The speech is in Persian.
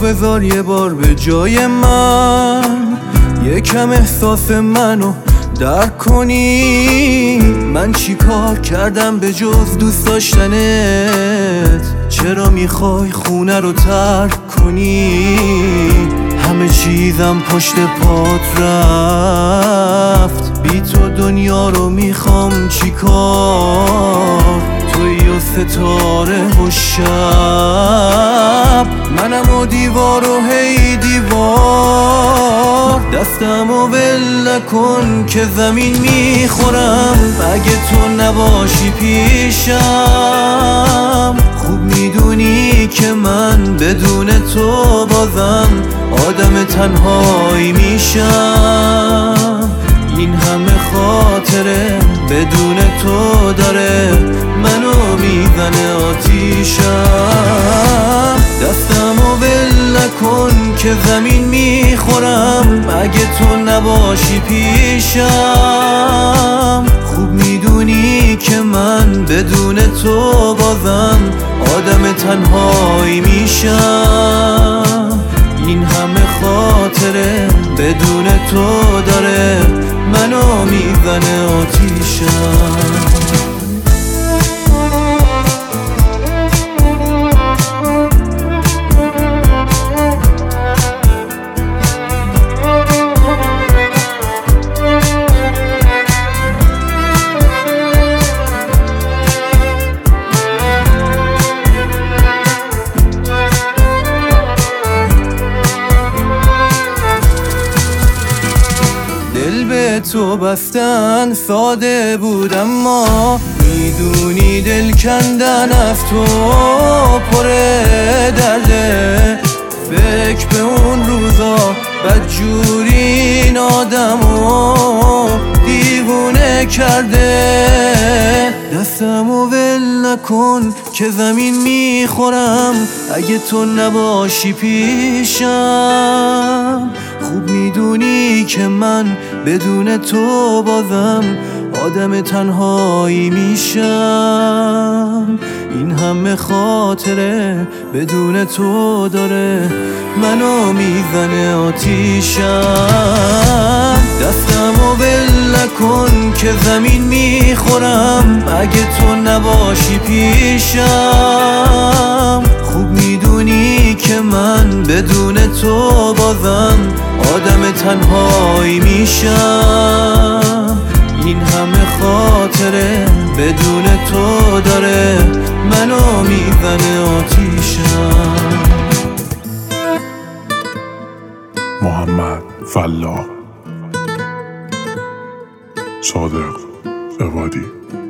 بذار یه بار به جای من، یکم احساس منو درک کنی. من چی کار کردم به جز دوست داشتنت؟ چرا میخوای خونه رو ترک کنی؟ همه چیزم پشت پات رفت، بی تو دنیا رو میخوام چی کار؟ توی و ستاره و شب، منم و دیوار و هی دیوار. دستم و ول نکن که زمین میخورم، اگه تو نباشی پیشم. خوب میدونی که من بدون تو بازم آدم تنهایی میشم. این همه خاطره بدون تو داره منو میزنه آتیشم. دستمو ول نکن که زمین میخورم، اگه تو نباشی پیشم. خوب میدونی که من بدون تو بازم آدم تنهایی میشم. این همه خاطره بدون تو داره منو میزنه آتیشم. دل به تو بستن ساده بود، اما میدونی دل کندن از تو پر درده. فکر به اون روزا بدجوری این آدمو دیوونه کرده. دستمو ول نکن که زمین میخورم، اگه تو نباشی پیشم. خوب میدونی که من بدون تو بازم آدم تنهایی میشم. این همه خاطره بدون تو داره منو میزنه آتیشم. دستمو ول نکن که زمین میخورم، اگه تو نباشی پیشم. خوب میدونی که من بدون تو بازم آدم تنهایی میشم. این همه خاطره بدون تو داره منو میزنه آتیشم. محمد فلاح، صادق عبادی.